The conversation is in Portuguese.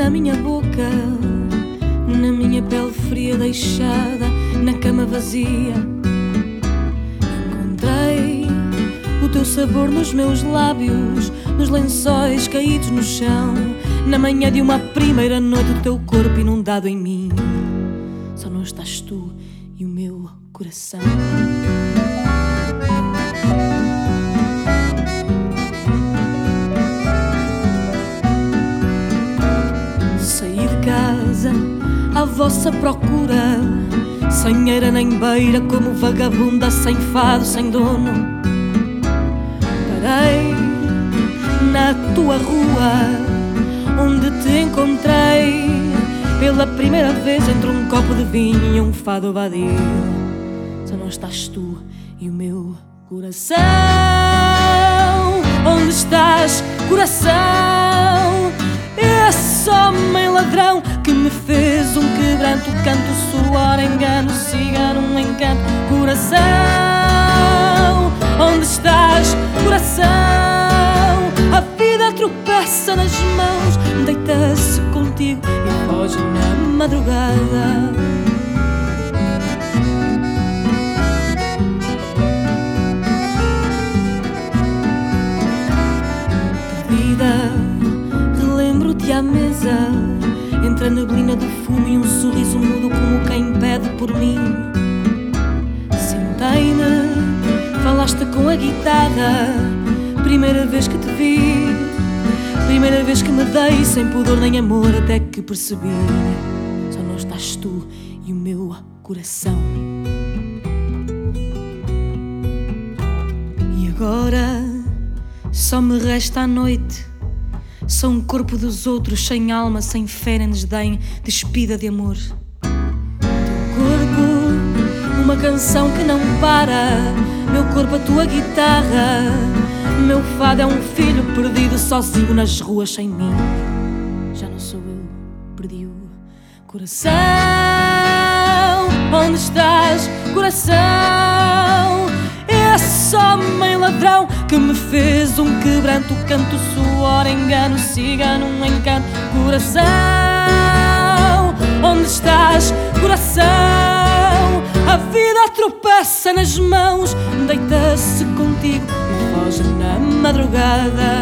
na minha boca, na minha pele fria deixada, na cama vazia. Encontrei o teu sabor nos meus lábios, nos lençóis caídos no chão, na manhã de uma primeira noite, o teu corpo inundado em mim. Só não estás tu e o meu coração. Saí de casa à vossa procura, sem eira nem beira, como vagabunda, sem fado, sem dono. Parei na tua rua, onde te encontrei pela primeira vez, entre um copo de vinho e um fado vadio. Só não estás tu e o meu coração. Onde estás, coração? Esse homem ladrão que me fez um quebranto, canto, suor, engano, cigano, um encanto. Coração, onde estás, coração? A vida tropeça nas mãos, deita-se contigo e foge na madrugada. Perdida, relembro-te à mesa, entre a neblina do fumo e um sorriso mudo, como quem pede por mim. Sentei-me, falaste com a guitarra, primeira vez que te vi, primeira vez que me dei sem pudor nem amor, até que percebi, só não estás tu e o meu coração. E agora só me resta a noite, só um corpo dos outros, sem alma, sem fé nem desdém, despida de amor. Teu corpo, uma canção que não para, meu corpo a tua guitarra, meu fado é um filho perdido, sozinho nas ruas sem mim. Já não sou eu, perdi o coração. Onde estás, coração? Esse homem ladrão que me fez um quebranto, canto, suor, engano, cigano, um encanto. Coração, onde estás, coração? A vida tropeça nas mãos, deita-se contigo e foge na madrugada.